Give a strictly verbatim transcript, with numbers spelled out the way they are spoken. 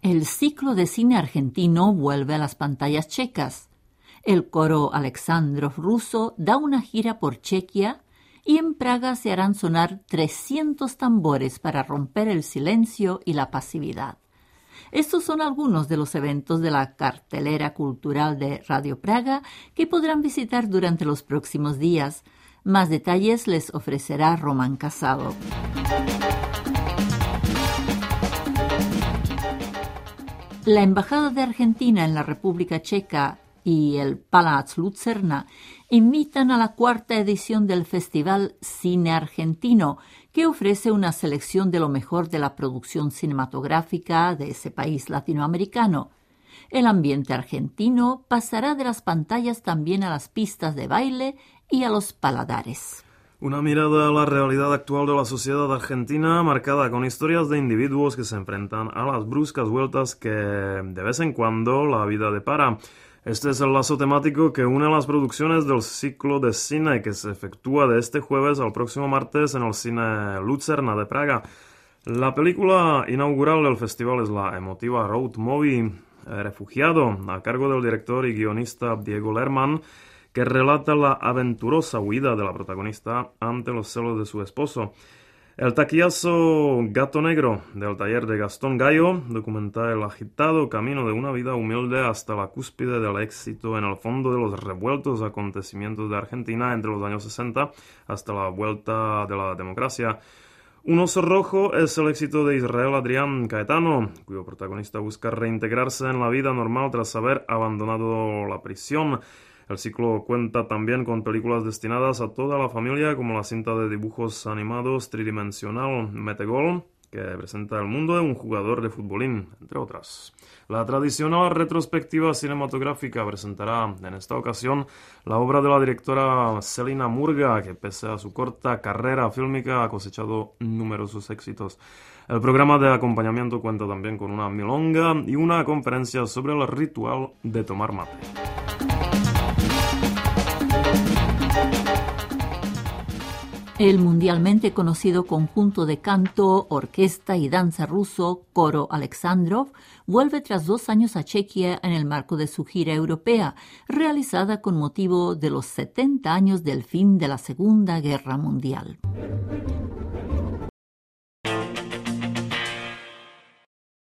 El ciclo de cine argentino vuelve a las pantallas checas. El coro Alexandrov ruso da una gira por Chequia y en Praga se harán sonar trescientos tambores para romper el silencio y la pasividad. Estos son algunos de los eventos de la cartelera cultural de Radio Praga que podrán visitar durante los próximos días. Más detalles les ofrecerá Román Casado. La Embajada de Argentina en la República Checa y el Palác Lucerna invitan a la cuarta edición del Festival Cine Argentino, que ofrece una selección de lo mejor de la producción cinematográfica de ese país latinoamericano. El ambiente argentino pasará de las pantallas también a las pistas de baile y a los paladares. Una mirada a la realidad actual de la sociedad argentina, marcada con historias de individuos que se enfrentan a las bruscas vueltas que de vez en cuando la vida depara. Este es el lazo temático que une las producciones del ciclo de cine que se efectúa de este jueves al próximo martes en el Cine Lucerna de Praga. La película inaugural del festival es la emotiva road movie Refugiado, a cargo del director y guionista Diego Lerman, que relata la aventurosa huida de la protagonista ante los celos de su esposo. El taquillazo Gato Negro, del taller de Gastón Gallo, documenta el agitado camino de una vida humilde hasta la cúspide del éxito en el fondo de los revueltos acontecimientos de Argentina entre los años sesenta hasta la vuelta de la democracia. Un oso rojo es el éxito de Israel Adrián Caetano, cuyo protagonista busca reintegrarse en la vida normal tras haber abandonado la prisión. El ciclo cuenta también con películas destinadas a toda la familia, como la cinta de dibujos animados tridimensional Metegol, que presenta el mundo de un jugador de futbolín, entre otras. La tradicional retrospectiva cinematográfica presentará en esta ocasión la obra de la directora Selina Murga, que pese a su corta carrera fílmica ha cosechado numerosos éxitos. El programa de acompañamiento cuenta también con una milonga y una conferencia sobre el ritual de tomar mate. El mundialmente conocido conjunto de canto, orquesta y danza ruso Coro Alexandrov vuelve tras dos años a Chequia en el marco de su gira europea, realizada con motivo de los setenta años del fin de la Segunda Guerra Mundial.